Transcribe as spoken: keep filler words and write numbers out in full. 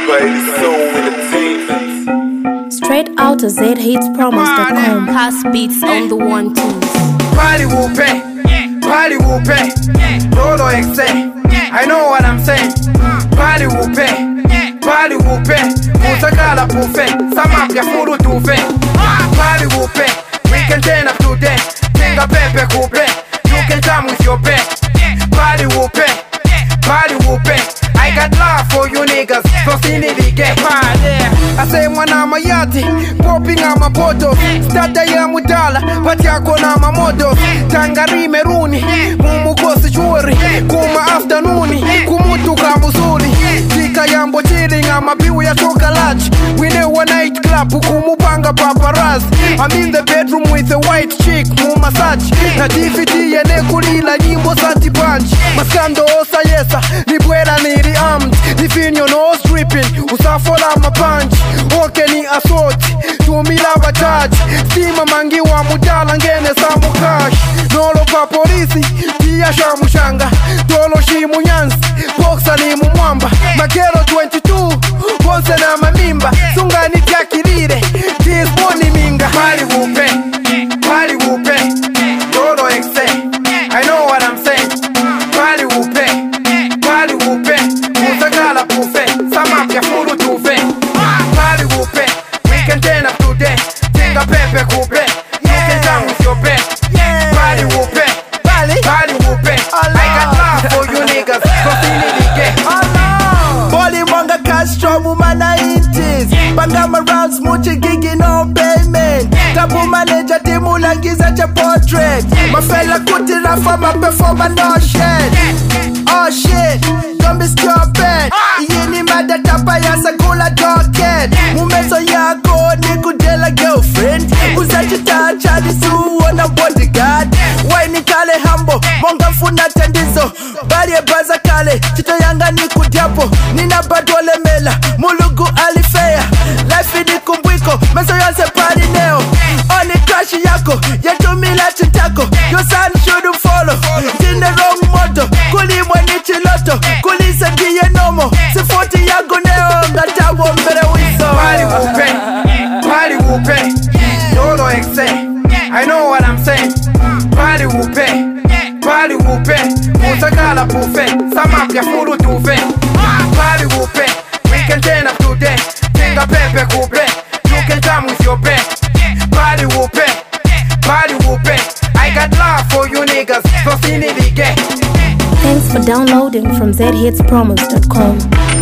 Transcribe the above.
Straight out of Z Hits Promise dot com. Pass beats on the one twos. Party whoopé, party whoopé, Lolo X A. I know what I'm saying. Party whoopé, party whoopé, Musakala buffet, Samapia furu tufe. Party whoopé, we can turn up today. Tinga pepe coupe, you can come with your bet. Party whoopé, party whoopé. I got love for you niggas, so see the get party. I say mwana mayati, popping on my poto. Starter ya mudala, but yako na mamodo. Tangari meruni, mumu kosi churi. Kuma afternooni, kumutu kamuzuri. Tika yambo chilling, ama biu ya toka lunch. We know one night club, kumupanga paparazzi. I'm in the bedroom with a white chick, mu massage. Na D V D yene kulila nyimbo santi punch. Maskando osa yesa, ni buena niri armed. Nifinyo no stripping, usafola ma punch. Oke ni assault, tumila wa charge. Stima mangi wa mudala ngene samu cash. Nolo pa polisi, pia shamushanga. Tolo shimu nyansi, boxa ni mumwamba. Makero twenty-two, bonse na mamimba. Sunga ni tiakirire, this money minga. Party whoopé, party whoopé, Lolo X A. I know what I'm saying. Party whoopé, party whoopé, Musakala buffet, Samapia furu tufe. Party whoopé, we can turn up today. Tinga pepe coupe, you can come with your bet. Party whoopé, party whoopé. I got love for you niggas, so see the get. Boli mwanga Castro mumana intis. Bangama rounds muchi gigi no payment. Tabu manager timu langiza cha portrait. Mafela kuti rafa ma performa no shit. Oh shit, don't be stupid. Yini mada tapa ya sagula docket. Mumezo yako ni kudela girlfriend. Uzachi tacha disu wana bodyguard. Waini kale hambo, monga funa tendizo. Bari baza kale, chito yanga ni kudiapo. Nina badole mela, mulugu alifea. Life ni kumbwiko, meso yase pari neo. Oni crash yako, yetu mila chintako. Your son shouldn't follow, in the wrong moto. Kuli mweni chiloto, kuli sengiye nomo. Sifoti yago neo, ngatawo mbere wiso. Party whoopé, party whoopé, Lolo X A. I know what I'm saying. Party whoopé, party whoopé, Musakala buffet, Samapia furu tufe. Party whoopé, we can turn up today. Tinga pepe coupe, you can come with your bet. Party whoopé, party whoopé. I got love for you niggas, so see the get. Thanks for downloading from Z Hits Promise dot com.